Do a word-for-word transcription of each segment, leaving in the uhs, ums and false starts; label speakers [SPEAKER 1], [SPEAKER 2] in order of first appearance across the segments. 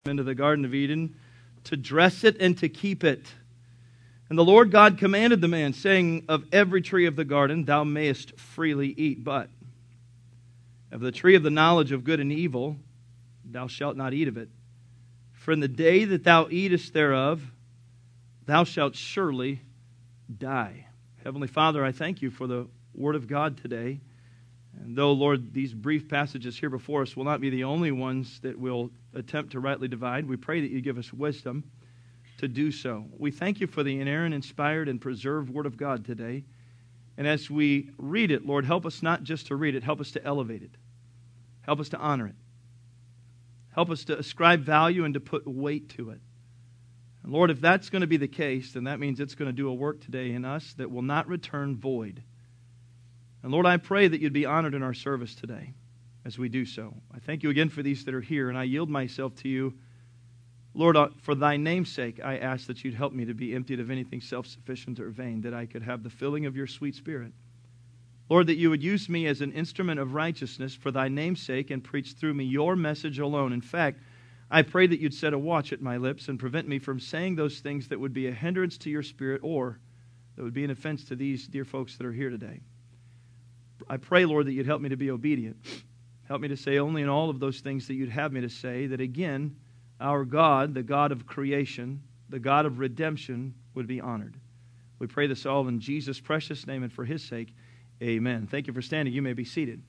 [SPEAKER 1] into the Garden of Eden to dress it and to keep it. And the Lord God commanded the man, saying, of every tree of the garden thou mayest freely eat, but of the tree of the knowledge of good and evil thou shalt not eat of it. For in the day that thou eatest thereof, thou shalt surely die. Heavenly Father, I thank you for the Word of God today. And though, Lord, these brief passages here before us will not be the only ones that we'll attempt to rightly divide, we pray that you give us wisdom to do so. We thank you for the inerrant, inspired, and preserved Word of God today. And as we read it, Lord, help us not just to read it, help us to elevate it. Help us to honor it. Help us to ascribe value and to put weight to it. And Lord, if that's going to be the case, then that means it's going to do a work today in us that will not return void. And Lord, I pray that you'd be honored in our service today as we do so. I thank you again for these that are here, and I yield myself to you. Lord, for thy name's sake, I ask that you'd help me to be emptied of anything self-sufficient or vain, that I could have the filling of your sweet Spirit. Lord, that you would use me as an instrument of righteousness for thy name's sake and preach through me your message alone. In fact, I pray that you'd set a watch at my lips and prevent me from saying those things that would be a hindrance to your Spirit or that would be an offense to these dear folks that are here today. I pray, Lord, that you'd help me to be obedient. Help me to say only in all of those things that you'd have me to say, that again, our God, the God of creation, the God of redemption, would be honored. We pray this all in Jesus' precious name and for His sake. Amen. Thank you for standing. You may be seated.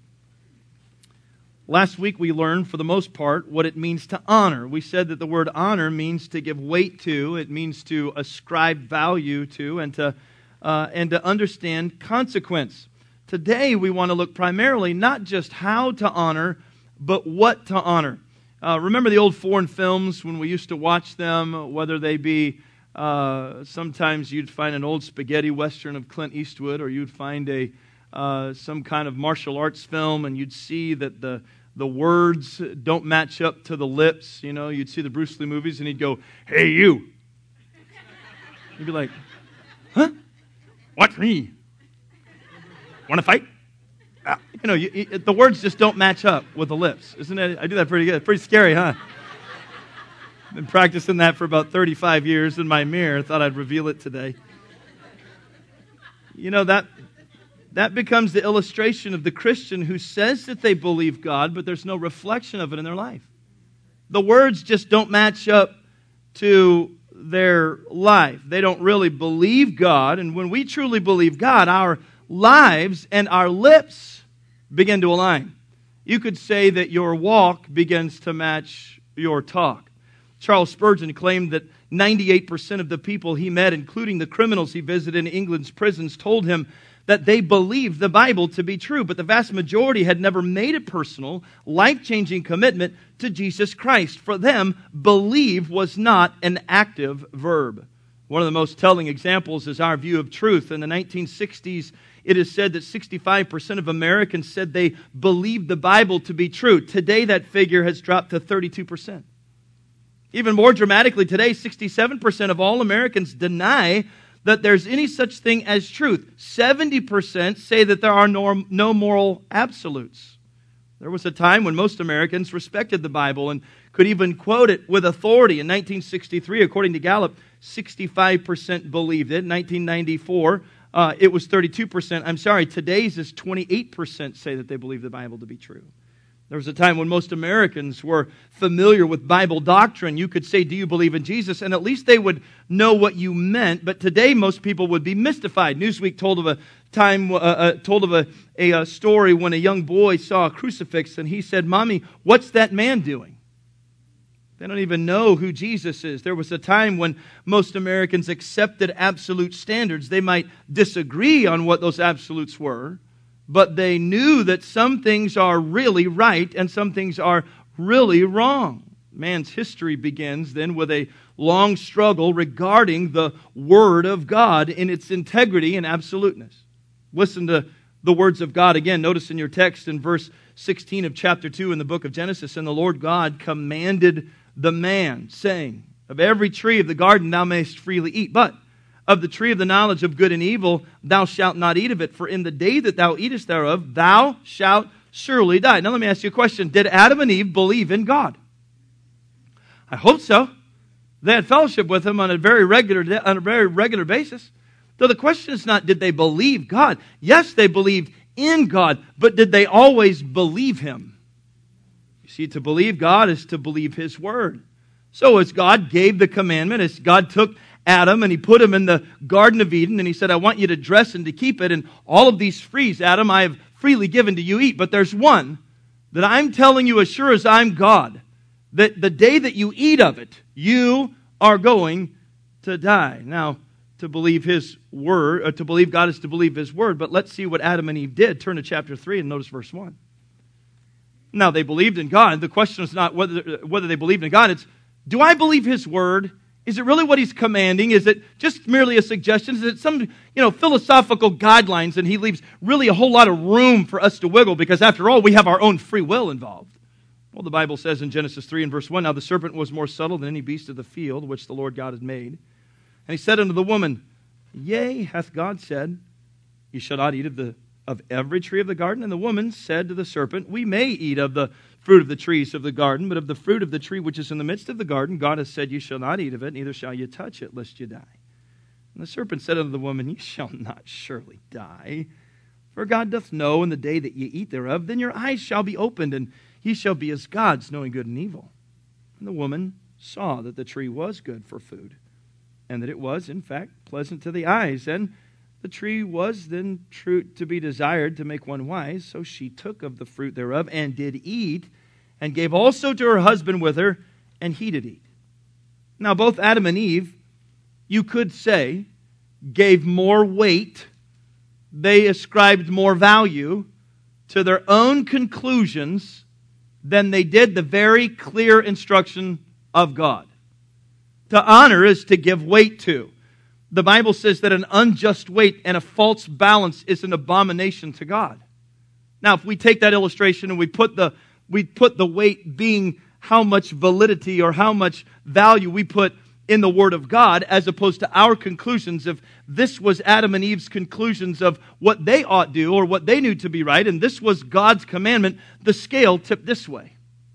[SPEAKER 1] Last week we learned, for the most part, what it means to honor. We said that the word honor means to give weight to, it means to ascribe value to, and to, uh, and to understand consequence. Today we want to look primarily not just how to honor, but what to honor. Uh, remember the old foreign films when we used to watch them, whether they be, uh, sometimes you'd find an old spaghetti western of Clint Eastwood, or you'd find a uh, some kind of martial arts film, and you'd see that the the words don't match up to the lips. You know, you'd see the Bruce Lee movies, and he'd go, "Hey, you." You'd be like, "Huh? What, me? Want to fight?" Uh, you know, you, you, the words just don't match up with the lips. Isn't it? I do that pretty good. Pretty scary, huh? Been practicing that for about thirty-five years in my mirror. Thought I'd reveal it today. You know, that that becomes the illustration of the Christian who says that they believe God, but there's no reflection of it in their life. The words just don't match up to their life. They don't really believe God. And when we truly believe God, our lives and our lips begin to align. You could say that your walk begins to match your talk. Charles Spurgeon claimed that ninety-eight percent of the people he met, including the criminals he visited in England's prisons, told him that they believed the Bible to be true, but the vast majority had never made a personal, life-changing commitment to Jesus Christ. For them, believe was not an active verb. One of the most telling examples is our view of truth. In the nineteen sixties, it is said that sixty-five percent of Americans said they believed the Bible to be true. Today, that figure has dropped to thirty-two percent. Even more dramatically today, sixty-seven percent of all Americans deny that there's any such thing as truth. seventy percent say that there are no, no moral absolutes. There was a time when most Americans respected the Bible and could even quote it with authority. In nineteen sixty-three, according to Gallup, sixty-five percent believed it. In nineteen ninety-four, uh, it was thirty-two percent. I'm sorry, today's is twenty-eight percent say that they believe the Bible to be true. There was a time when most Americans were familiar with Bible doctrine. You could say, "Do you believe in Jesus?" And at least they would know what you meant. But today, most people would be mystified. Newsweek told of a time, uh, uh, told of a, a, a story when a young boy saw a crucifix, and he said, "Mommy, what's that man doing?" They don't even know who Jesus is. There was a time when most Americans accepted absolute standards. They might disagree on what those absolutes were, but they knew that some things are really right and some things are really wrong. Man's history begins then with a long struggle regarding the Word of God in its integrity and absoluteness. Listen to the words of God again. Notice in your text in verse sixteen of chapter two in the book of Genesis, "And the Lord God commanded the man, saying, of every tree of the garden thou mayest freely eat, but of the tree of the knowledge of good and evil thou shalt not eat of it, for in the day that thou eatest thereof thou shalt surely die." Now let me ask you a question. Did Adam and Eve believe in God? I hope so. They had fellowship with him on a very regular on a very regular basis. So the question is not, did they believe God? Yes, they believed in God, but did they always believe him? You see, to believe God is to believe his word. So as God gave the commandment, as God took Adam and he put him in the Garden of Eden and he said, I want you to dress and to keep it, and all of these trees, Adam, I have freely given to you eat, but there's one that I'm telling you as sure as I'm God, that the day that you eat of it, you are going to die. Now, to believe his word, or to believe God is to believe his word, but let's see what Adam and Eve did. Turn to chapter three and notice verse one. Now, they believed in God. The question is not whether, whether they believed in God, it's, do I believe his word? Is it really what he's commanding? Is it just merely a suggestion? Is it some, you know, philosophical guidelines, and he leaves really a whole lot of room for us to wiggle, because after all, we have our own free will involved? Well, the Bible says in Genesis three and verse one, now the serpent was more subtle than any beast of the field which the Lord God had made. And he said unto the woman, Yea, hath God said, Ye shall not eat of the of every tree of the garden? And the woman said to the serpent, We may eat of the fruit of the trees of the garden, but of the fruit of the tree which is in the midst of the garden, God has said, You shall not eat of it, neither shall you touch it, lest you die. And the serpent said unto the woman, Ye shall not surely die. For God doth know in the day that ye eat thereof, then your eyes shall be opened, and ye shall be as gods, knowing good and evil. And the woman saw that the tree was good for food, and that it was, in fact, pleasant to the eyes, and the tree was then true to be desired to make one wise. So she took of the fruit thereof, and did eat, and gave also to her husband with her, and he did eat. Now both Adam and Eve, you could say, gave more weight, they ascribed more value to their own conclusions than they did the very clear instruction of God. To honor is to give weight to. The Bible says that an unjust weight and a false balance is an abomination to God. Now, if we take that illustration and we put the we put the weight being how much validity or how much value we put in the Word of God, as opposed to our conclusions, if this was Adam and Eve's conclusions of what they ought do or what they knew to be right, and this was God's commandment, the scale tipped this way.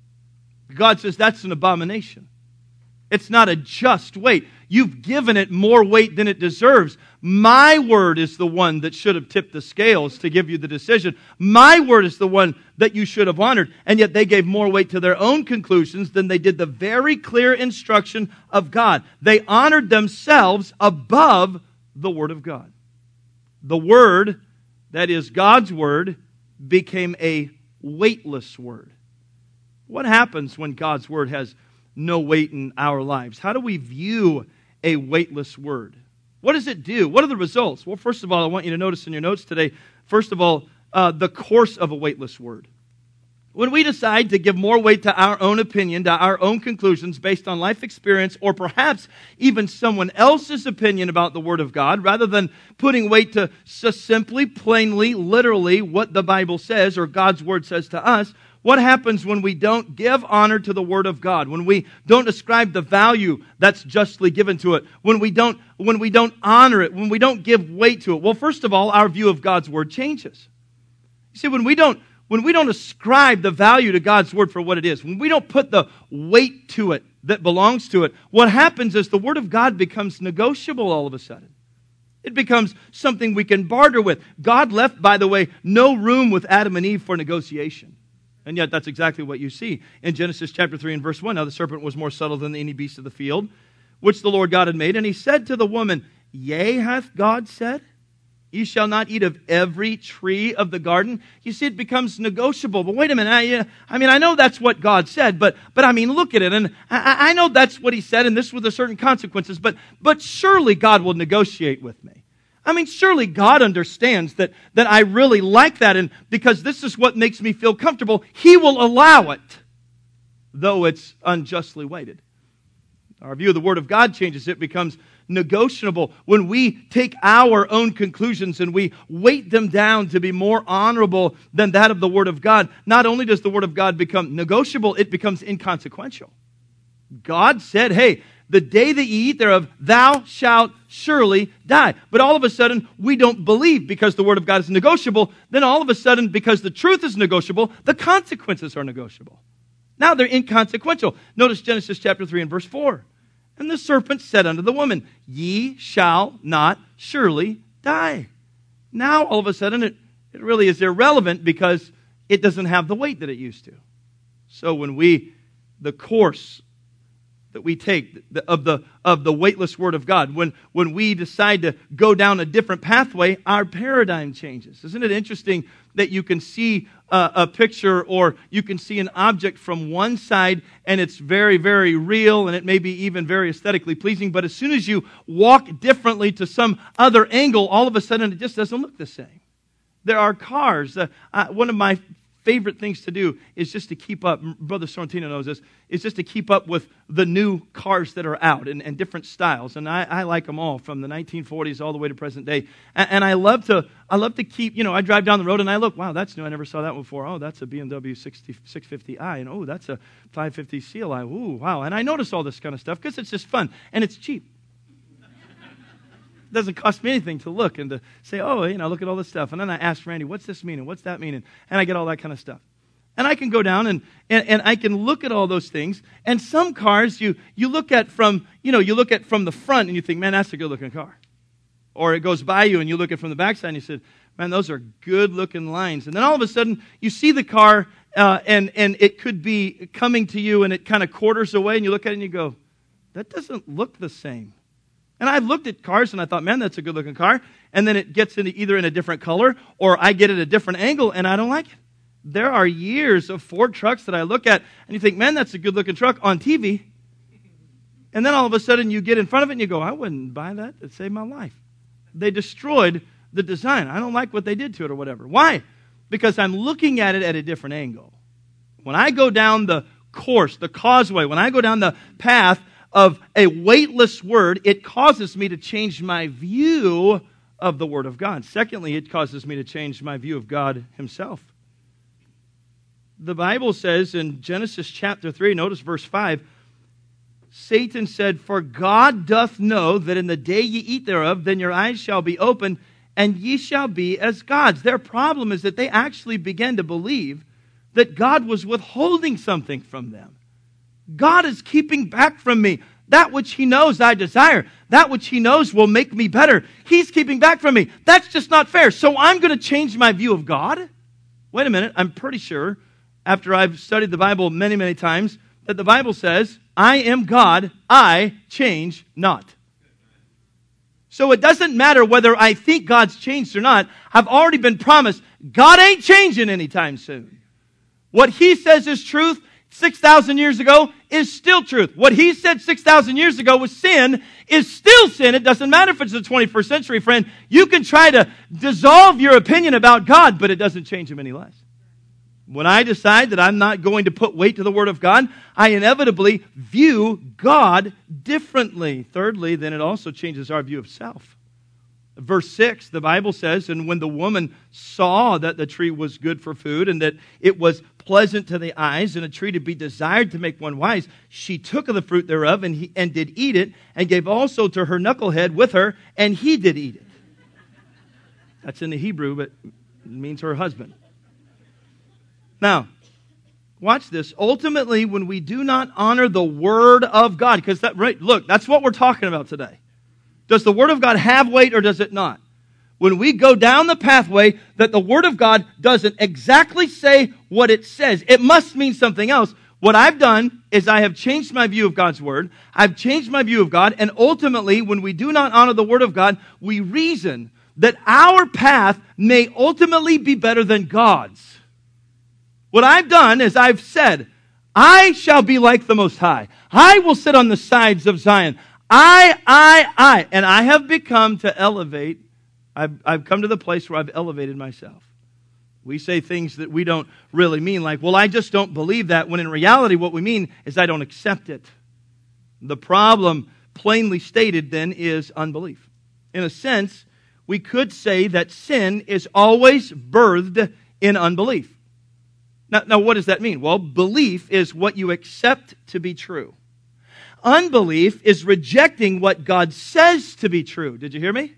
[SPEAKER 1] God says that's an abomination. It's not a just weight. You've given it more weight than it deserves. My word is the one that should have tipped the scales to give you the decision. My word is the one that you should have honored. And yet they gave more weight to their own conclusions than they did the very clear instruction of God. They honored themselves above the Word of God. The Word, that is God's Word, became a weightless word. What happens when God's Word has no weight in our lives? How do we view a weightless word? What does it do? What are the results? Well, first of all, I want you to notice in your notes today, first of all, uh, the course of a weightless word. When we decide to give more weight to our own opinion, to our own conclusions based on life experience, or perhaps even someone else's opinion about the Word of God, rather than putting weight to just simply, plainly, literally what the Bible says or God's Word says to us, what happens when we don't give honor to the Word of God? When we don't ascribe the value that's justly given to it? When we don't, when we don't honor it? When we don't give weight to it? Well, first of all, our view of God's Word changes. You see, when we don't, when we don't ascribe the value to God's Word for what it is, when we don't put the weight to it that belongs to it, what happens is the Word of God becomes negotiable all of a sudden. It becomes something we can barter with. God left, by the way, no room with Adam and Eve for negotiation. And yet that's exactly what you see in Genesis chapter three and verse one. Now the serpent was more subtle than any beast of the field, which the Lord God had made. And he said to the woman, Yea, hath God said, Ye shall not eat of every tree of the garden. You see, it becomes negotiable. But wait a minute. I, I mean, I know that's what God said, but but I mean, look at it. And I, I know that's what He said, and this with a certain consequences. But but surely God will negotiate with me. I mean, surely God understands that, that I really like that, and because this is what makes me feel comfortable, He will allow it, though it's unjustly weighted. Our view of the Word of God changes. It becomes negotiable when we take our own conclusions and we weight them down to be more honorable than that of the Word of God. Not only does the Word of God become negotiable, it becomes inconsequential. God said, hey, the day that ye eat thereof, thou shalt surely die. But all of a sudden, we don't believe because the Word of God is negotiable. Then all of a sudden, because the truth is negotiable, the consequences are negotiable. Now they're inconsequential. Notice Genesis chapter three and verse four. And the serpent said unto the woman, ye shall not surely die. Now all of a sudden it, it really is irrelevant because it doesn't have the weight that it used to. So when we, the course that we take of the of the weightless Word of God, when, when we decide to go down a different pathway, our paradigm changes. Isn't it interesting that you can see a, a picture or you can see an object from one side and it's very, very real and it may be even very aesthetically pleasing, but as soon as you walk differently to some other angle, all of a sudden it just doesn't look the same. There are cars. Uh, uh, one of my favorite things to do is just to keep up, Brother Sorrentino knows this, is just to keep up with the new cars that are out and, and different styles. And I, I like them all, from the nineteen forties all the way to present day. And, and I love to I love to keep, you know, I drive down the road and I look, wow, that's new, I never saw that one before. Oh, that's a B M W six fifty i, and oh, that's a five fifty C L I. Ooh, wow. And I notice all this kind of stuff because it's just fun, and it's cheap. It doesn't cost me anything to look and to say, oh, you know, look at all this stuff. And then I ask Randy, what's this mean and what's that mean? And I get all that kind of stuff. And I can go down and, and, and I can look at all those things. And some cars you you look at from, you know, you look at from the front and you think, man, that's a good-looking car. Or it goes by you and you look at from the backside and you say, man, those are good-looking lines. And then all of a sudden you see the car uh, and, and it could be coming to you and it kind of quarters away and you look at it and you go, that doesn't look the same. And I've looked at cars and I thought, man, that's a good-looking car. And then it gets into either in a different color or I get at a different angle and I don't like it. There are years of Ford trucks that I look at and you think, man, that's a good-looking truck on T V. And then all of a sudden you get in front of it and you go, I wouldn't buy that. It saved my life. They destroyed the design. I don't like what they did to it or whatever. Why? Because I'm looking at it at a different angle. When I go down the course, the causeway, when I go down the path of a weightless word, it causes me to change my view of the Word of God. Secondly, it causes me to change my view of God Himself. The Bible says in Genesis chapter three, notice verse five, Satan said, for God doth know that in the day ye eat thereof, then your eyes shall be opened, and ye shall be as gods. Their problem is that they actually began to believe that God was withholding something from them. God is keeping back from me that which He knows I desire, that which He knows will make me better. He's keeping back from me. That's just not fair. So I'm going to change my view of God? Wait a minute. I'm pretty sure, after I've studied the Bible many, many times, that the Bible says, I am God, I change not. So it doesn't matter whether I think God's changed or not. I've already been promised God ain't changing anytime soon. What He says is truth six thousand years ago is still truth. What He said six thousand years ago was sin is still sin. It doesn't matter if it's the twenty-first century, friend. You can try to dissolve your opinion about God, but it doesn't change Him any less. When I decide that I'm not going to put weight to the Word of God, I inevitably view God differently. Thirdly, then it also changes our view of self. Verse six, the Bible says, and when the woman saw that the tree was good for food and that it was pleasant to the eyes and a tree to be desired to make one wise, she took of the fruit thereof and, he, and did eat it and gave also to her knucklehead with her, and he did eat it. That's in the Hebrew, but it means her husband. Now, watch this. Ultimately, when we do not honor the Word of God, because that, right, look, that's what we're talking about today. Does the Word of God have weight or does it not? When we go down the pathway that the Word of God doesn't exactly say what it says, it must mean something else. What I've done is I have changed my view of God's Word. I've changed my view of God. And ultimately, when we do not honor the Word of God, we reason that our path may ultimately be better than God's. What I've done is I've said, I shall be like the Most High. I will sit on the sides of Zion. I, I, I. And I have become to elevate. I've, I've come to the place where I've elevated myself. We say things that we don't really mean, like, well, I just don't believe that, when in reality what we mean is I don't accept it. The problem, plainly stated then, is unbelief. In a sense, we could say that sin is always birthed in unbelief. Now, now, what does that mean? Well, belief is what you accept to be true. Unbelief is rejecting what God says to be true. Did you hear me?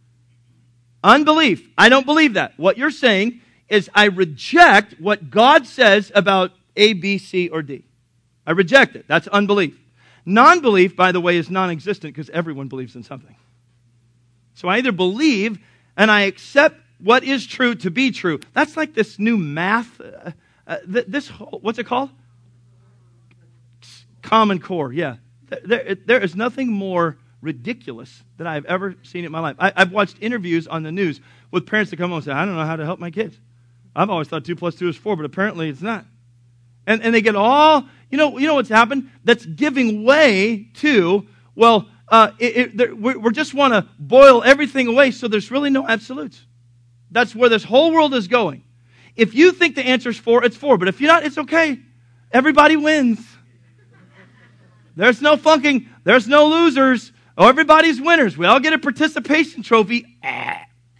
[SPEAKER 1] Unbelief. I don't believe that. What you're saying is I reject what God says about A, B, C, or D. I reject it. That's unbelief. Non-belief, by the way, is non-existent because everyone believes in something. So I either believe and I accept what is true to be true. That's like this new math. Uh, uh, this, what's it called? Common Core, yeah. There, there is nothing more ridiculous than I've ever seen in my life. I, I've watched interviews on the news with parents that come home and say, I don't know how to help my kids. I've always thought two plus two is four, but apparently it's not. And, and they get all, you know, you know what's happened? That's giving way to, well, uh, it, it, we we just want to boil everything away so there's really no absolutes. That's where this whole world is going. If you think the answer is four, it's four. But if you're not, it's okay. Everybody wins. There's no funking. There's no losers. Oh, everybody's winners. We all get a participation trophy. Ah.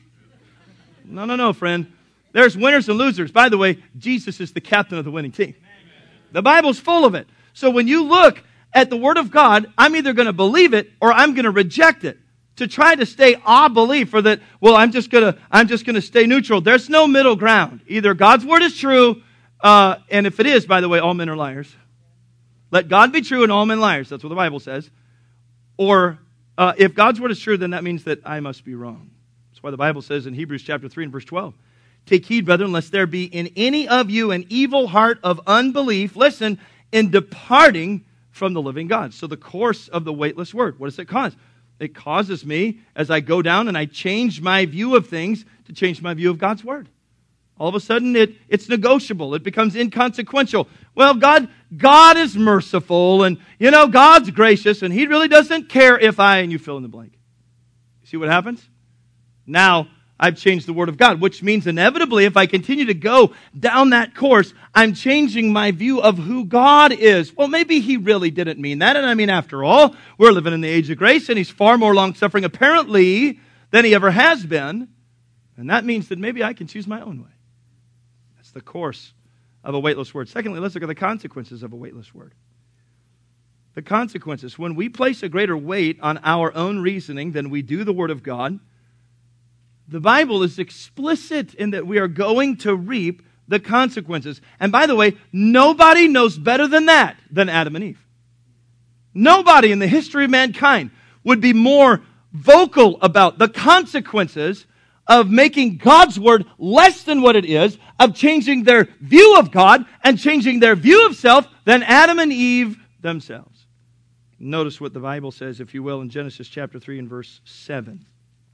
[SPEAKER 1] No, no, no, friend. There's winners and losers. By the way, Jesus is the captain of the winning team. The Bible's full of it. So when you look at the Word of God, I'm either going to believe it or I'm going to reject it. To try to stay a belief or that, well, I'm just going to I'm just going to stay neutral. There's no middle ground. Either God's Word is true, uh, and if it is, by the way, all men are liars. Let God be true and all men liars. That's what the Bible says. Or uh, if God's Word is true, then that means that I must be wrong. That's why the Bible says in Hebrews chapter three and verse twelve, take heed, brethren, lest there be in any of you an evil heart of unbelief, listen, in departing from the living God. So the course of the weightless word, what does it cause? It causes me, as I go down and I change my view of things, to change my view of God's Word. All of a sudden, it, it's negotiable. It becomes inconsequential. Well, God, God is merciful, and, you know, God's gracious, and He really doesn't care if I, and you fill in the blank. See what happens? Now, I've changed the Word of God, which means inevitably, if I continue to go down that course, I'm changing my view of who God is. Well, maybe He really didn't mean that. And I mean, after all, we're living in the age of grace, and He's far more long-suffering, apparently, than He ever has been. And that means that maybe I can choose my own way. That's the course of a weightless word. Secondly, let's look at the consequences of a weightless word. The consequences. When we place a greater weight on our own reasoning than we do the Word of God, the Bible is explicit in that we are going to reap the consequences. And by the way, nobody knows better than that than Adam and Eve. Nobody in the history of mankind would be more vocal about the consequences of making God's Word less than what it is, of changing their view of God and changing their view of self than Adam and Eve themselves. Notice what the Bible says, if you will, in Genesis chapter three and verse seven.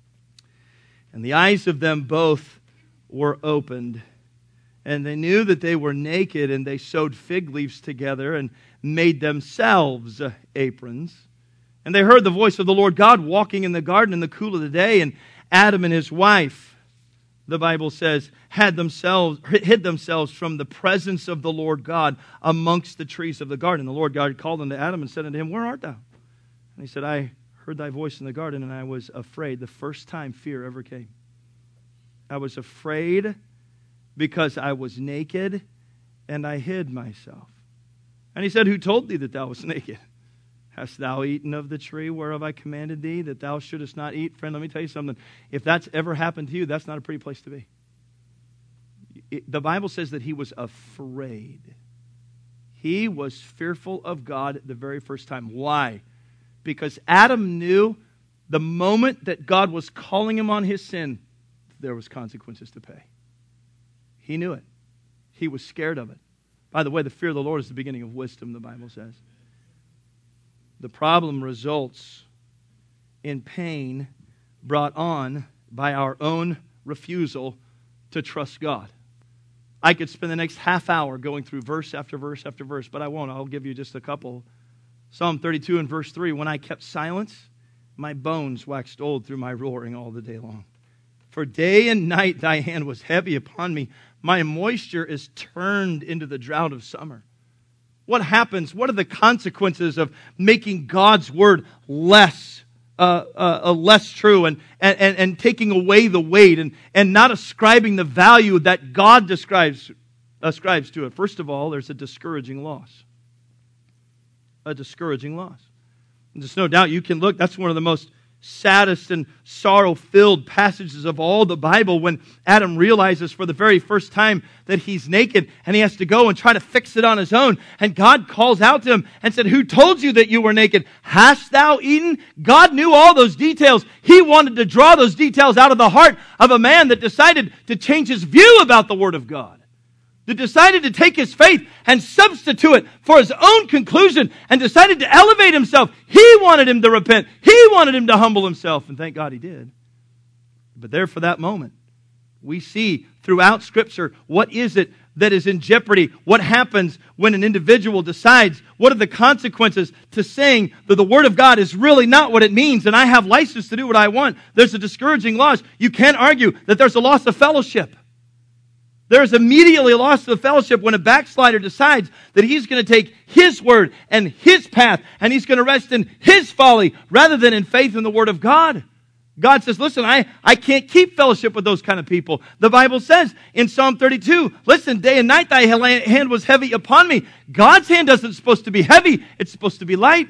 [SPEAKER 1] And the eyes of them both were opened, and they knew that they were naked, and they sewed fig leaves together and made themselves aprons. And they heard the voice of the Lord God walking in the garden in the cool of the day, and Adam and his wife, the Bible says, had themselves hid themselves from the presence of the Lord God amongst the trees of the garden. The Lord God called unto Adam and said unto him, where art thou? And he said, I heard thy voice in the garden, and I was afraid. The first time fear ever came. I was afraid because I was naked, and I hid myself. And he said, who told thee that thou wast naked? Hast thou eaten of the tree whereof I commanded thee that thou shouldest not eat? Friend, let me tell you something. If that's ever happened to you, that's not a pretty place to be. It, the Bible says that he was afraid. He was fearful of God the very first time. Why? Because Adam knew the moment that God was calling him on his sin, there was consequences to pay. He knew it. He was scared of it. By the way, the fear of the Lord is the beginning of wisdom, the Bible says. The problem results in pain brought on by our own refusal to trust God. I could spend the next half hour going through verse after verse after verse, but I won't. I'll give you just a couple. Psalm thirty-two and verse three, when I kept silence, my bones waxed old through my roaring all the day long. For day and night thy hand was heavy upon me. My moisture is turned into the drought of summer. What happens? What are the consequences of making God's Word less uh, uh, uh, less true and, and, and taking away the weight and, and not ascribing the value that God describes, ascribes to it? First of all, there's a discouraging loss. A discouraging loss. And there's no doubt you can look. That's one of the most saddest and sorrow-filled passages of all the Bible when Adam realizes for the very first time that he's naked and he has to go and try to fix it on his own. And God calls out to him and said, "Who told you that you were naked? Hast thou eaten?" God knew all those details. He wanted to draw those details out of the heart of a man that decided to change his view about the Word of God. That decided to take his faith and substitute it for his own conclusion and decided to elevate himself. He wanted him to repent. He wanted him to humble himself, and thank God he did. But there for that moment, we see throughout Scripture, what is it that is in jeopardy? What happens when an individual decides? What are the consequences to saying that the Word of God is really not what it means and I have license to do what I want? There's a discouraging loss. You can't argue that there's a loss of fellowship. There's immediately a loss of fellowship when a backslider decides that he's going to take his word and his path and he's going to rest in his folly rather than in faith in the Word of God. God says, listen, I, I can't keep fellowship with those kind of people. The Bible says in Psalm thirty-two, listen, day and night thy hand was heavy upon me. God's hand isn't supposed to be heavy. It's supposed to be light.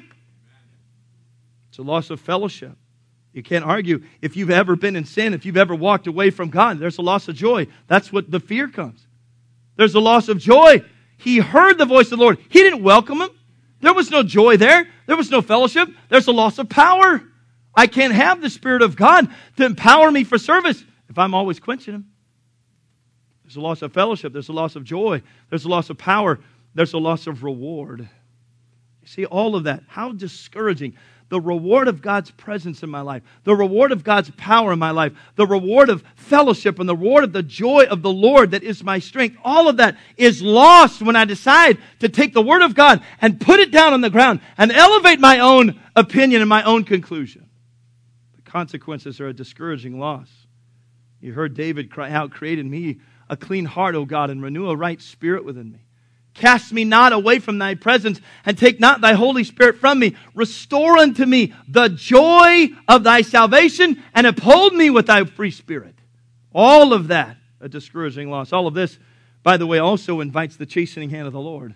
[SPEAKER 1] It's a loss of fellowship. You can't argue. If you've ever been in sin, if you've ever walked away from God, there's a loss of joy. That's what the fear comes. There's a loss of joy. He heard the voice of the Lord. He didn't welcome him. There was no joy there. There was no fellowship. There's a loss of power. I can't have the Spirit of God to empower me for service if I'm always quenching Him. There's a loss of fellowship. There's a loss of joy. There's a loss of power. There's a loss of reward. You see, all of that. How discouraging. The reward of God's presence in my life, the reward of God's power in my life, the reward of fellowship and the reward of the joy of the Lord that is my strength, all of that is lost when I decide to take the Word of God and put it down on the ground and elevate my own opinion and my own conclusion. The consequences are a discouraging loss. You heard David cry out, "Create in me a clean heart, O God, and renew a right spirit within me. Cast me not away from thy presence, and take not thy Holy Spirit from me. Restore unto me the joy of thy salvation, and uphold me with thy free spirit." All of that, a discouraging loss. All of this, by the way, also invites the chastening hand of the Lord.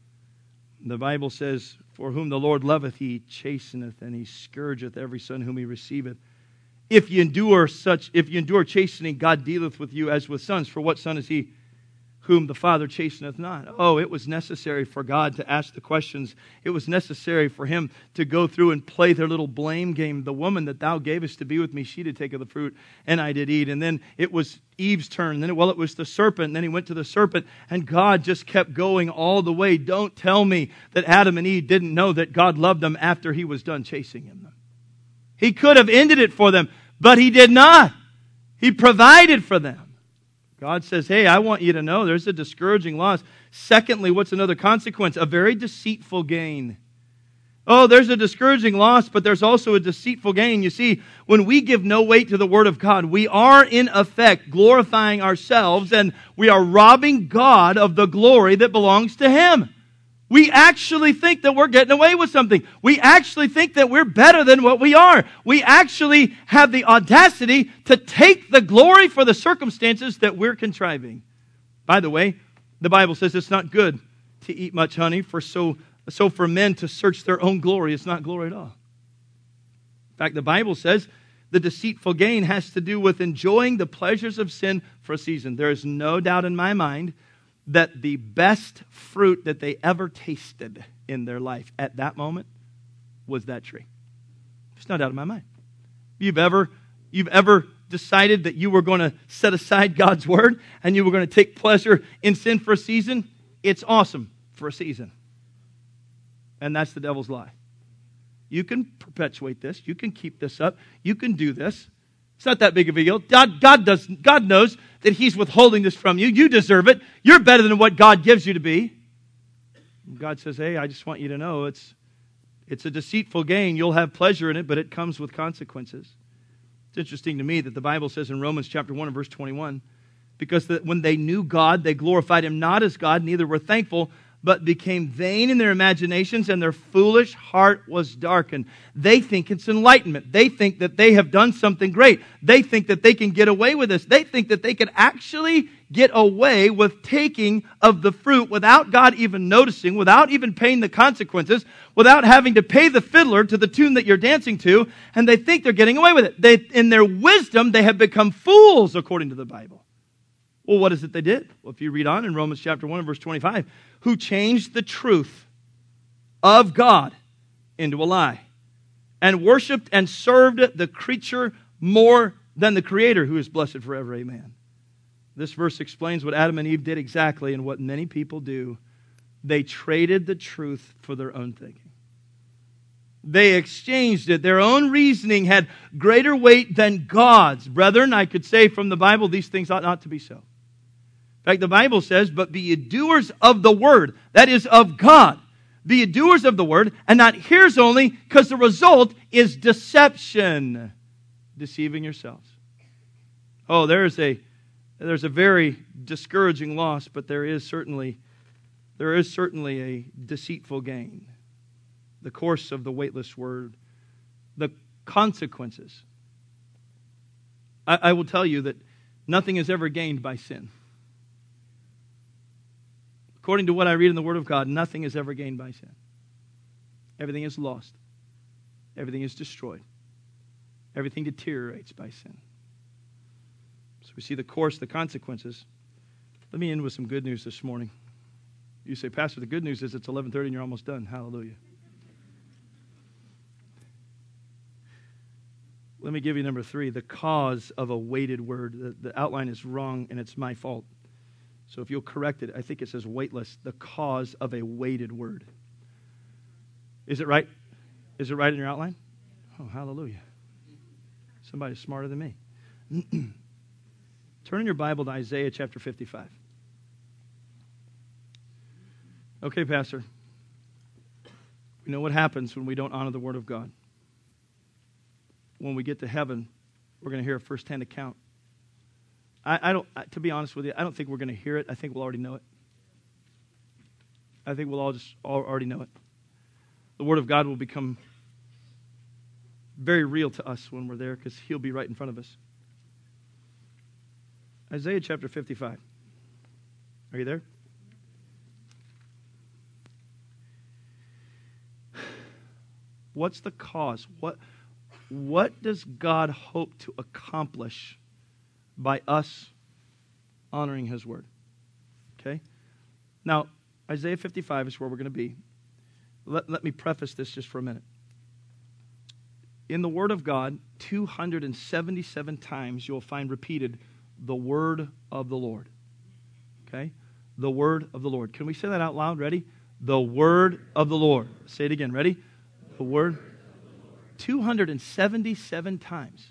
[SPEAKER 1] The Bible says, "For whom the Lord loveth, He chasteneth, and He scourgeth every son whom He receiveth. If you endure such, if you endure chastening, God dealeth with you as with sons. For what son is he whom the Father chasteneth not?" Oh, it was necessary for God to ask the questions. It was necessary for Him to go through and play their little blame game. The woman that thou gavest to be with me, she did take of the fruit, and I did eat. And then it was Eve's turn. And then, well, it was the serpent. And then he went to the serpent. And God just kept going all the way. Don't tell me that Adam and Eve didn't know that God loved them after He was done chasing them. He could have ended it for them, but He did not. He provided for them. God says, hey, I want you to know there's a discouraging loss. Secondly, what's another consequence? A very deceitful gain. Oh, there's a discouraging loss, but there's also a deceitful gain. You see, when we give no weight to the Word of God, we are in effect glorifying ourselves, and we are robbing God of the glory that belongs to Him. We actually think that we're getting away with something. We actually think that we're better than what we are. We actually have the audacity to take the glory for the circumstances that we're contriving. By the way, the Bible says it's not good to eat much honey, for so, so for men to search their own glory is not glory at all. In fact, the Bible says the deceitful gain has to do with enjoying the pleasures of sin for a season. There is no doubt in my mind that the best fruit that they ever tasted in their life at that moment was that tree. There's no doubt in my mind. You've ever, you've ever decided that you were going to set aside God's Word and you were going to take pleasure in sin for a season? It's awesome for a season. And that's the devil's lie. You can perpetuate this. You can keep this up. You can do this. It's not that big of a deal. God, God, does, God knows that He's withholding this from you. You deserve it. You're better than what God gives you to be. And God says, hey, I just want you to know it's, it's a deceitful gain. You'll have pleasure in it, but it comes with consequences. It's interesting to me that the Bible says in Romans chapter one and verse twenty-one, because the, when they knew God, they glorified Him not as God, neither were thankful, but became vain in their imaginations, and their foolish heart was darkened. They think it's enlightenment. They think that they have done something great. They think that they can get away with this. They think that they can actually get away with taking of the fruit without God even noticing, without even paying the consequences, without having to pay the fiddler to the tune that you're dancing to, and they think they're getting away with it. They, in their wisdom, they have become fools, according to the Bible. Well, what is it they did? Well, if you read on in Romans chapter one and verse twenty-five, who changed the truth of God into a lie, and worshipped and served the creature more than the Creator, who is blessed forever. Amen. This verse explains what Adam and Eve did exactly and what many people do. They traded the truth for their own thinking. They exchanged it. Their own reasoning had greater weight than God's. Brethren, I could say from the Bible, these things ought not to be so. In fact, the Bible says, but be ye doers of the word, that is of God. Be ye doers of the word, and not hearers only, because the result is deception. Deceiving yourselves. Oh, there's a there's a very discouraging loss, but there is certainly there is certainly a deceitful gain. The course of the weightless word, the consequences. I, I will tell you that nothing is ever gained by sin. According to what I read in the Word of God, nothing is ever gained by sin. Everything is lost. Everything is destroyed. Everything deteriorates by sin. So we see the course, the consequences. Let me end with some good news this morning. You say, Pastor, the good news is it's eleven thirty and you're almost done. Hallelujah. Let me give you number three, the cause of a weighted word. The, the outline is wrong and it's my fault. So if you'll correct it, I think it says weightless, the cause of a weighted word. Is it right? Is it right in your outline? Oh, hallelujah. Somebody's smarter than me. Turn in your Bible to Isaiah chapter fifty-five. Okay, Pastor. We know what happens when we don't honor the Word of God. When we get to heaven, we're going to hear a first-hand account. I, I don't. I, to be honest with you, I don't think we're going to hear it. I think we'll already know it. I think we'll all just all already know it. The Word of God will become very real to us when we're there because He'll be right in front of us. Isaiah chapter fifty-five. Are you there? What's the cause? What, what does God hope to accomplish by us honoring His Word? Okay? Now, Isaiah fifty-five is where we're going to be. Let, let me preface this just for a minute. In the Word of God, two hundred seventy-seven times you'll find repeated the word of the Lord. Okay? The word of the Lord. Can we say that out loud? Ready? The word of the Lord. Say it again. Ready? The word. two hundred seventy-seven times.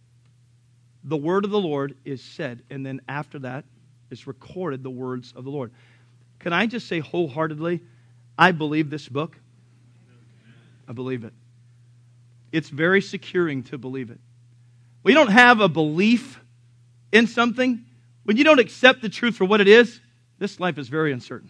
[SPEAKER 1] The word of the Lord is said, and then after that is recorded the words of the Lord. Can I just say wholeheartedly, I believe this book. I believe it. It's very securing to believe it. When you don't have a belief in something, when you don't accept the truth for what it is, this life is very uncertain.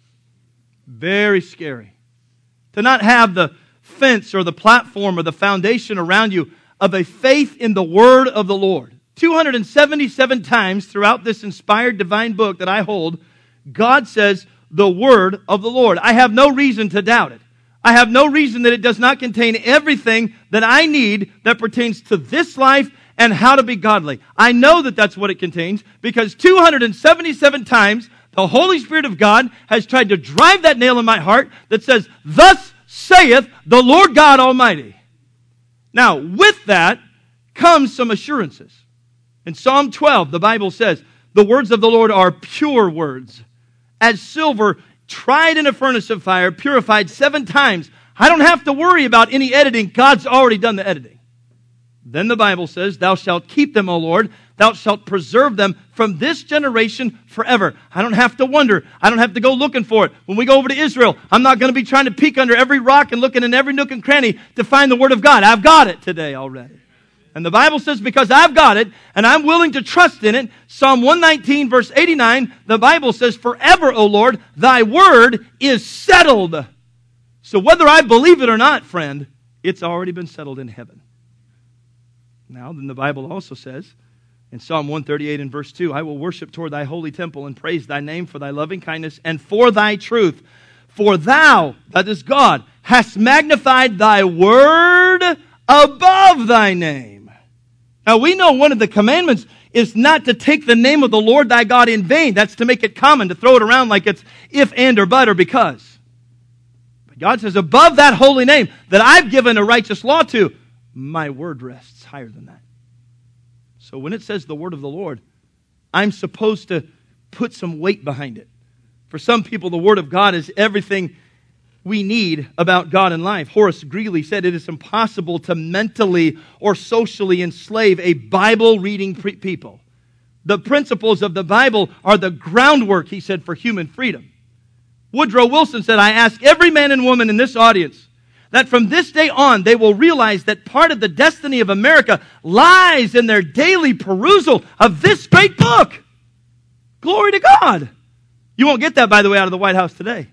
[SPEAKER 1] Very scary. To not have the fence or the platform or the foundation around you of a faith in the word of the Lord. two hundred seventy-seven times throughout this inspired divine book that I hold, God says the word of the Lord. I have no reason to doubt it. I have no reason that it does not contain everything that I need that pertains to this life and how to be godly. I know that that's what it contains because two hundred seventy-seven times the Holy Spirit of God has tried to drive that nail in my heart that says, "Thus saith the Lord God Almighty." Now, with that comes some assurances. In Psalm twelve, the Bible says, "The words of the Lord are pure words, as silver tried in a furnace of fire, purified seven times." I don't have to worry about any editing. God's already done the editing. Then the Bible says, "Thou shalt keep them, O Lord. Thou shalt preserve them from this generation forever." I don't have to wonder. I don't have to go looking for it. When we go over to Israel, I'm not going to be trying to peek under every rock and looking in every nook and cranny to find the Word of God. I've got it today already. And the Bible says, because I've got it, and I'm willing to trust in it, Psalm one nineteen, verse eighty-nine, the Bible says, "Forever, O Lord, thy word is settled." So whether I believe it or not, friend, it's already been settled in heaven. Now, then the Bible also says In Psalm one thirty-eight and verse two, I will worship toward thy holy temple and praise thy name for thy loving kindness and for thy truth. For thou, that is God, hast magnified thy word above thy name. Now we know one of the commandments is not to take the name of the Lord thy God in vain. That's to make it common, to throw it around like it's if, and, or but, or because. But God says, above that holy name that I've given a righteous law to, my word rests higher than that. So when it says the word of the Lord, I'm supposed to put some weight behind it. For some people, the word of God is everything we need about God and life. Horace Greeley said it is impossible to mentally or socially enslave a Bible-reading pre- people. The principles of the Bible are the groundwork, he said, for human freedom. Woodrow Wilson said, I ask every man and woman in this audience that from this day on they will realize that part of the destiny of America lies in their daily perusal of this great book. Glory to God. You won't get that, by the way, out of the White House today.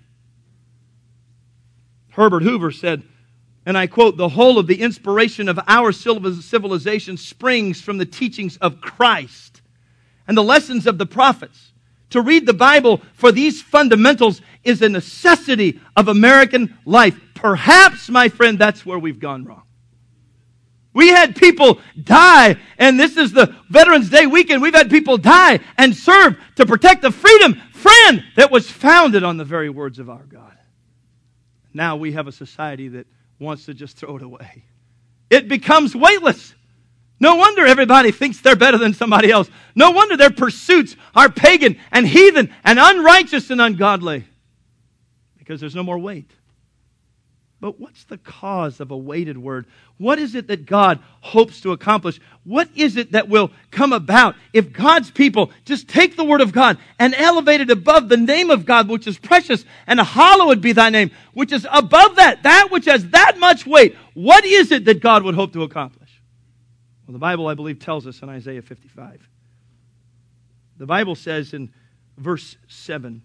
[SPEAKER 1] Herbert Hoover said, and I quote, the whole of the inspiration of our civilization springs from the teachings of Christ and the lessons of the prophets. To read the Bible for these fundamentals is a necessity of American life. Perhaps, my friend, that's where we've gone wrong. We had people die, and this is the Veterans Day weekend. We've had people die and serve to protect the freedom, friend, that was founded on the very words of our God. Now we have a society that wants to just throw it away. It becomes weightless. No wonder everybody thinks they're better than somebody else. No wonder their pursuits are pagan and heathen and unrighteous and ungodly. Because there's no more weight. But what's the cause of a weighted word? What is it that God hopes to accomplish? What is it that will come about if God's people just take the word of God and elevate it above the name of God, which is precious, and hallowed be thy name, which is above that, that which has that much weight? What is it that God would hope to accomplish? Well, the Bible, I believe, tells us in Isaiah fifty-five. The Bible says in verse seven,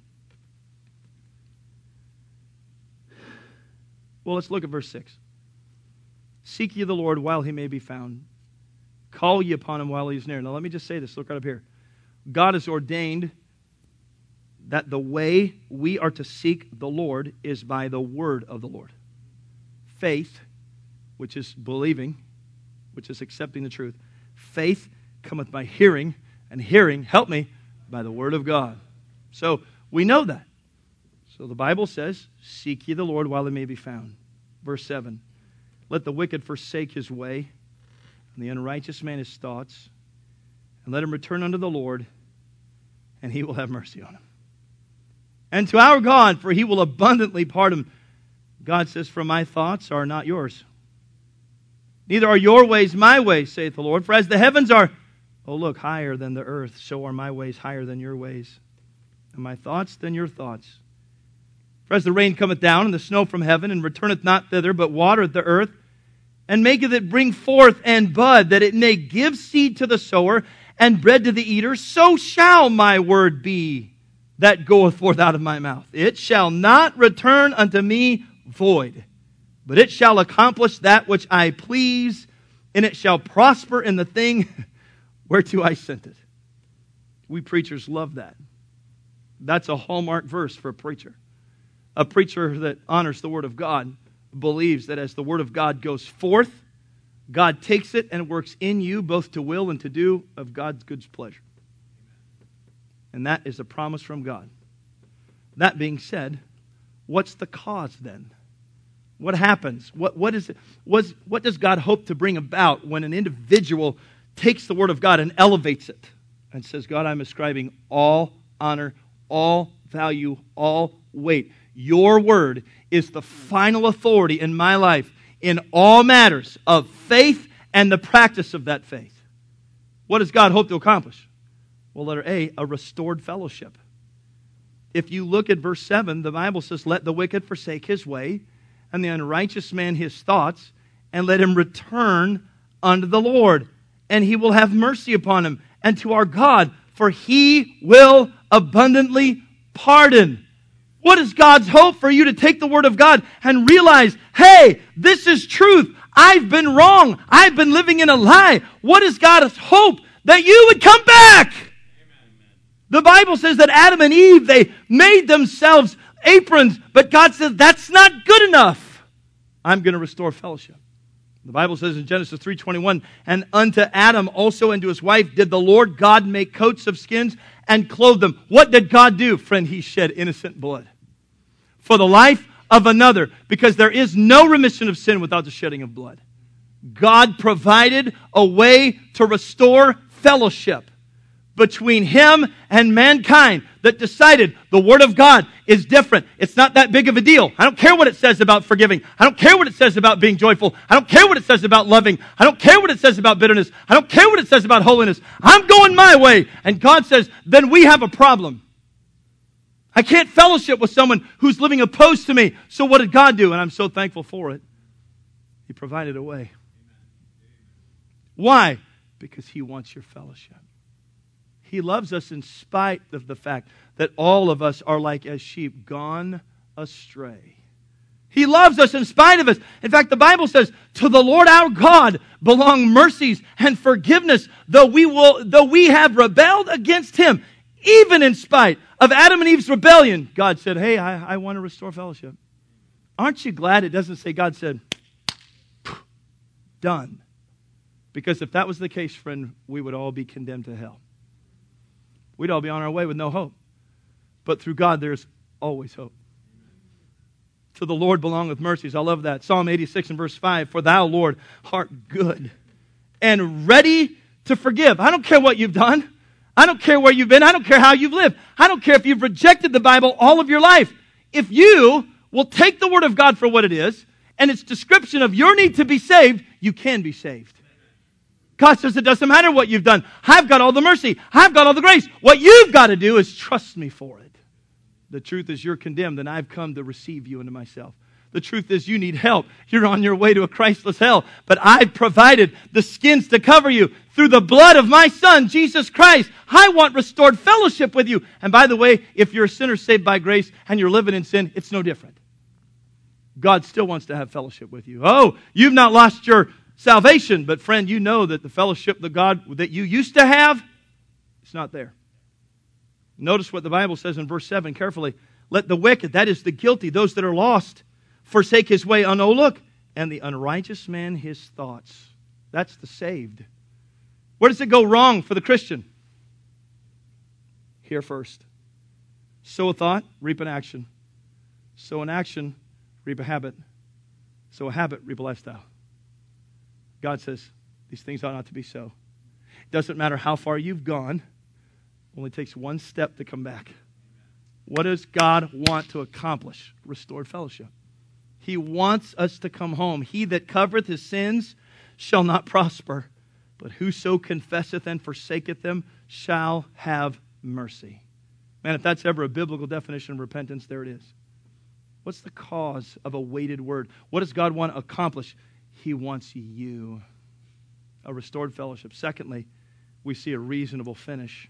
[SPEAKER 1] well, let's look at verse six. Seek ye the Lord while he may be found. Call ye upon him while he is near. Now let me just say this. Look right up here. God has ordained that the way we are to seek the Lord is by the word of the Lord. Faith, which is believing, which is accepting the truth. Faith cometh by hearing, and hearing, help me, by the word of God. So we know that. So the Bible says, seek ye the Lord while he may be found. Verse seven, let the wicked forsake his way, and the unrighteous man his thoughts, and let him return unto the Lord, and he will have mercy on him. And to our God, for he will abundantly pardon. God says, for my thoughts are not yours. Neither are your ways my ways, saith the Lord. For as the heavens are, oh look, higher than the earth, so are my ways higher than your ways, and my thoughts than your thoughts. For as the rain cometh down, and the snow from heaven, and returneth not thither, but watereth the earth, and maketh it bring forth and bud, that it may give seed to the sower, and bread to the eater, so shall my word be that goeth forth out of my mouth. It shall not return unto me void, but it shall accomplish that which I please, and it shall prosper in the thing whereto I sent it. We preachers love that. That's a hallmark verse for a preacher. A preacher that honors the Word of God believes that as the Word of God goes forth, God takes it and works in you both to will and to do of God's good pleasure. And that is a promise from God. That being said, what's the cause then? What happens? What, what, is it, was, what does God hope to bring about when an individual takes the Word of God and elevates it and says, God, I'm ascribing all honor, all value, all weight. Your Word is the final authority in my life in all matters of faith and the practice of that faith. What does God hope to accomplish? Well, letter A, a restored fellowship. If you look at verse seven, the Bible says, let the wicked forsake his way, and the unrighteous man his thoughts, and let him return unto the Lord, and he will have mercy upon him, and to our God, for he will abundantly pardon. What is God's hope? For you to take the Word of God and realize, hey, this is truth. I've been wrong. I've been living in a lie. What is God's hope? that you would come back. Amen. The Bible says that Adam and Eve, they made themselves aprons, but God says that's not good enough. I'm going to restore fellowship. The Bible says in Genesis three twenty-one, and unto Adam also and to his wife did the Lord God make coats of skins and clothe them. What did God do? Friend, He shed innocent blood for the life of another, because there is no remission of sin without the shedding of blood. God provided a way to restore fellowship between Him and mankind that decided the Word of God is different. It's not that big of a deal. I don't care what it says about forgiving. I don't care what it says about being joyful. I don't care what it says about loving. I don't care what it says about bitterness. I don't care what it says about holiness. I'm going my way. And God says, then we have a problem. I can't fellowship with someone who's living opposed to me. So what did God do? And I'm so thankful for it. He provided a way. Why? Because He wants your fellowship. He loves us in spite of the fact that all of us are like as sheep gone astray. He loves us in spite of us. In fact, the Bible says, to the Lord our God belong mercies and forgiveness, though we will, though we have rebelled against Him. Even in spite of Adam and Eve's rebellion, God said, hey, I, I want to restore fellowship. Aren't you glad it doesn't say God said, done? Because if that was the case, friend, we would all be condemned to hell. We'd all be on our way with no hope. But through God, there's always hope. To the Lord belongeth mercies. I love that. Psalm eighty-six and verse five. For thou, Lord, art good and ready to forgive. I don't care what you've done. I don't care where you've been. I don't care how you've lived. I don't care if you've rejected the Bible all of your life. If you will take the Word of God for what it is and its description of your need to be saved, you can be saved. God says it doesn't matter what you've done. I've got all the mercy. I've got all the grace. What you've got to do is trust me for it. The truth is you're condemned and I've come to receive you into myself. The truth is you need help. You're on your way to a Christless hell. But I've provided the skins to cover you through the blood of my Son, Jesus Christ. I want restored fellowship with you. And by the way, if you're a sinner saved by grace and you're living in sin, it's no different. God still wants to have fellowship with you. Oh, you've not lost your salvation, but friend, you know that the fellowship of God that you used to have, it's not there. Notice what the Bible says in verse seven carefully. Let the wicked, that is the guilty, those that are lost, forsake his way. Oh no, look. And the unrighteous man his thoughts. That's the saved. Where does it go wrong for the Christian? Here first. Sow a thought, reap an action. Sow an action, reap a habit. Sow a habit, reap a lifestyle. God says, these things ought not to be so. It doesn't matter how far you've gone. It only takes one step to come back. What does God want to accomplish? Restored fellowship. He wants us to come home. He that covereth his sins shall not prosper, but whoso confesseth and forsaketh them shall have mercy. Man, if that's ever a biblical definition of repentance, there it is. What's the cause of a weighted word? What does God want to accomplish? He wants you. A restored fellowship. Secondly, we see a reasonable finish.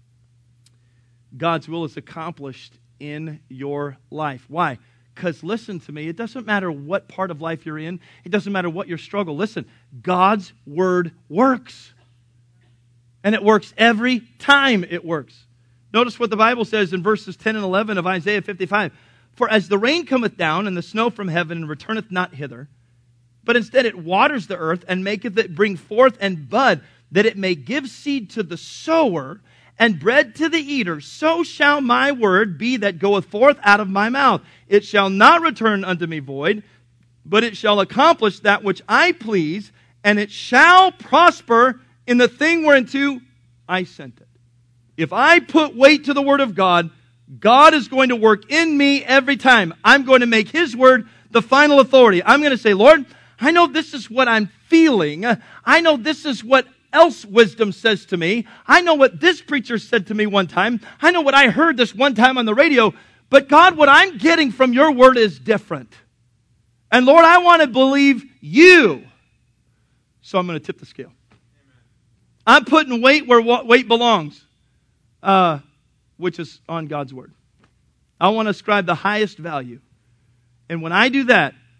[SPEAKER 1] God's will is accomplished in your life. Why? Because listen to me, it doesn't matter what part of life you're in. It doesn't matter what your struggle. Listen, God's word works. And it works every time it works. Notice what the Bible says in verses ten and eleven of Isaiah fifty-five. For as the rain cometh down and the snow from heaven and returneth not hither, but instead it waters the earth and maketh it bring forth and bud, that it may give seed to the sower and bread to the eater, so shall my word be that goeth forth out of my mouth. It shall not return unto me void, but it shall accomplish that which I please, and it shall prosper in the thing whereunto I sent it. If I put weight to the word of God, God is going to work in me every time. I'm going to make His word the final authority. I'm going to say, Lord, I know this is what I'm feeling. I know this is what else wisdom says to me. I know what this preacher said to me one time. I know what I heard this one time on the radio. But God, what I'm getting from your word is different. And Lord, I want to believe you. So I'm going to tip the scale. I'm putting weight where weight belongs, uh, which is on God's word. I want to ascribe the highest value. And when I do that,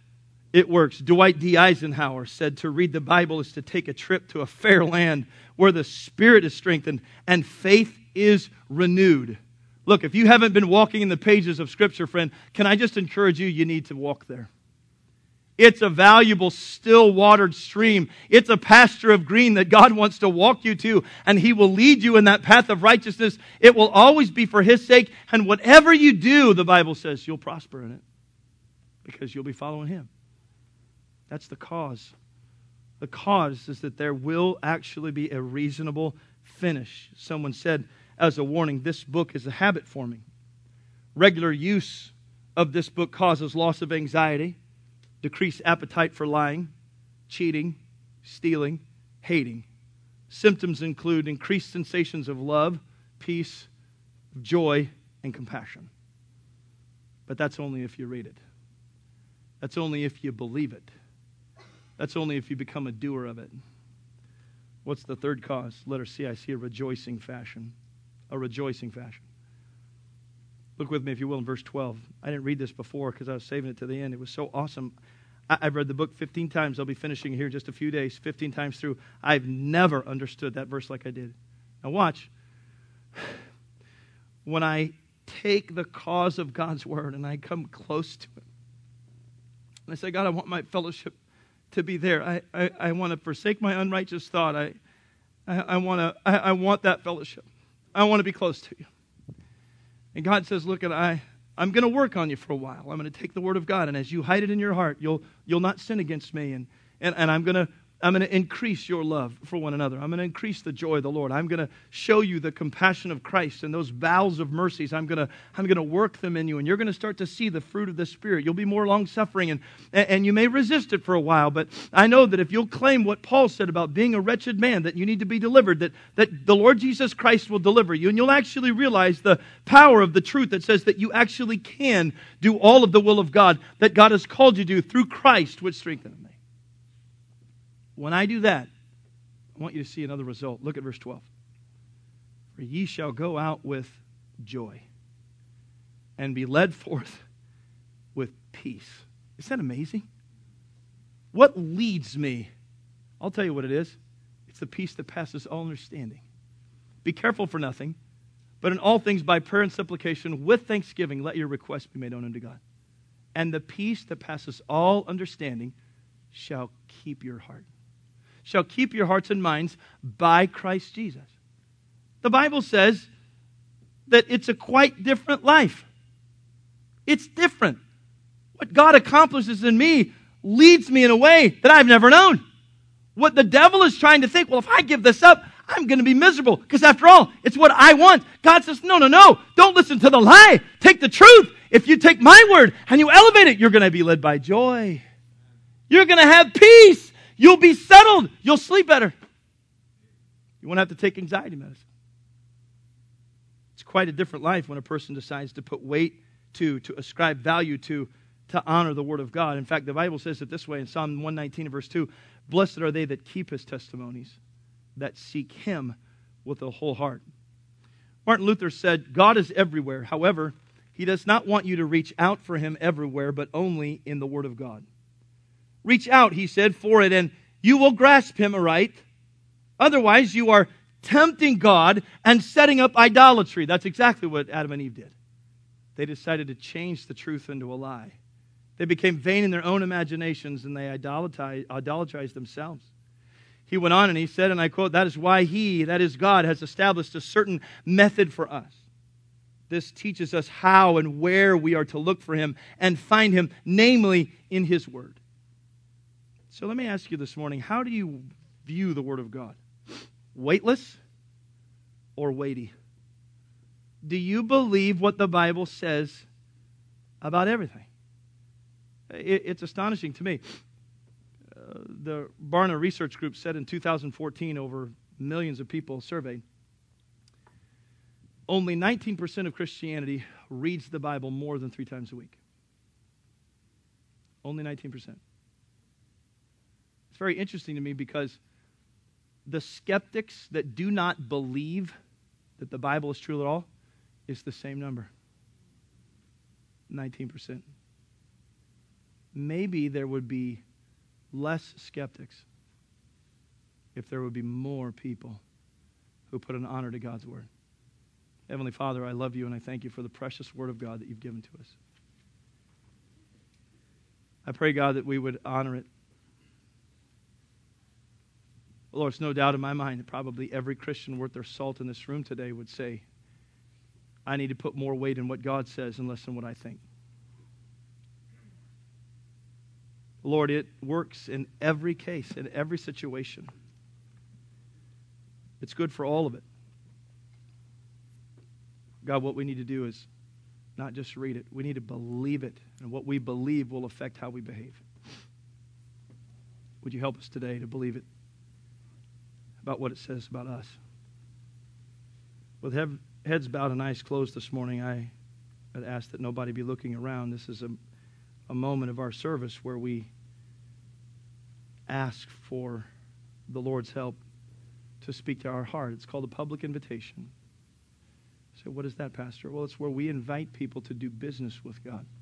[SPEAKER 1] It works. Dwight D. Eisenhower said to read the Bible is to take a trip to a fair land where the Spirit is strengthened and faith is renewed. Look, if you haven't been walking in the pages of Scripture, friend, can I just encourage you, you need to walk there. It's a valuable, still-watered stream. It's a pasture of green that God wants to walk you to, and He will lead you in that path of righteousness. It will always be for His sake, and whatever you do, the Bible says, you'll prosper in it because you'll be following Him. That's the cause. The cause is that there will actually be a reasonable finish. Someone said, as a warning, this book is a habit forming. Regular use of this book causes loss of anxiety, decreased appetite for lying, cheating, stealing, hating. Symptoms include increased sensations of love, peace, joy, and compassion. But that's only if you read it. That's only if you believe it. That's only if you become a doer of it. What's the third cause? Letter C, I see a rejoicing fashion. A rejoicing fashion. Look with me, if you will, in verse twelve. I didn't read this before because I was saving it to the end. It was so awesome. I, I've read the book fifteen times. I'll be finishing here in just a few days, fifteen times through. I've never understood that verse like I did. Now watch. When I take the cause of God's Word and I come close to it, and I say, God, I want my fellowship to be there. I, I, I want to forsake my unrighteous thought. I, I, I want to. I, I want that fellowship. I want to be close to you. And God says, look, I, I'm going to work on you for a while. I'm going to take the Word of God, and as you hide it in your heart, you'll you'll not sin against me. And, and, and I'm going to I'm going to increase your love for one another. I'm going to increase the joy of the Lord. I'm going to show you the compassion of Christ and those bowels of mercies. I'm going to I'm going to work them in you, and you're going to start to see the fruit of the Spirit. You'll be more long-suffering, and, and you may resist it for a while, but I know that if you'll claim what Paul said about being a wretched man, that you need to be delivered, that, that the Lord Jesus Christ will deliver you, and you'll actually realize the power of the truth that says that you actually can do all of the will of God that God has called you to do through Christ, which strengthens me. When I do that, I want you to see another result. Look at verse twelve. For ye shall go out with joy and be led forth with peace. Isn't that amazing? What leads me? I'll tell you what it is. It's the peace that passes all understanding. Be careful for nothing, but in all things by prayer and supplication with thanksgiving let your requests be made known unto God. And the peace that passes all understanding shall keep your heart. Shall keep your hearts and minds by Christ Jesus. The Bible says that it's a quite different life. It's different. What God accomplishes in me leads me in a way that I've never known. What the devil is trying to think, well, if I give this up, I'm going to be miserable. Because after all, it's what I want. God says, no, no, no. Don't listen to the lie. Take the truth. If you take my word and you elevate it, you're going to be led by joy. You're going to have peace. You'll be settled. You'll sleep better. You won't have to take anxiety medicine. It's quite a different life when a person decides to put weight to, to ascribe value to, to honor the Word of God. In fact, the Bible says it this way in Psalm one nineteen, verse two, blessed are they that keep His testimonies, that seek Him with a whole heart. Martin Luther said, God is everywhere. However, He does not want you to reach out for Him everywhere, but only in the Word of God. Reach out, he said, for it, and you will grasp Him aright. Otherwise, you are tempting God and setting up idolatry. That's exactly what Adam and Eve did. They decided to change the truth into a lie. They became vain in their own imaginations, and they idolatrized themselves. He went on and he said, and I quote, that is why He, that is God, has established a certain method for us. This teaches us how and where we are to look for Him and find Him, namely in His Word. So let me ask you this morning, how do you view the Word of God? Weightless or weighty? Do you believe what the Bible says about everything? It's astonishing to me. Uh, the Barna Research Group said in two thousand fourteen, over millions of people surveyed, only nineteen percent of Christianity reads the Bible more than three times a week. Only nineteen percent. It's very interesting to me because the skeptics that do not believe that the Bible is true at all is the same number. nineteen percent. maybe there would be less skeptics if there would be more people who put an honor to God's word. Heavenly Father, I love you and I thank you for the precious word of God that you've given to us. I pray, God, that we would honor it. Lord, it's no doubt in my mind that probably every Christian worth their salt in this room today would say, I need to put more weight in what God says and less in what I think. Lord, it works in every case, in every situation. It's good for all of it. God, what we need to do is not just read it. We need to believe it. And what we believe will affect how we behave. Would you help us today to believe it about what it says about us? With heads bowed and eyes closed this morning, I would ask that nobody be looking around. This is a, a moment of our service where we ask for the Lord's help to speak to our heart. It's called a public invitation. So what is that, Pastor? Well, it's where we invite people to do business with God.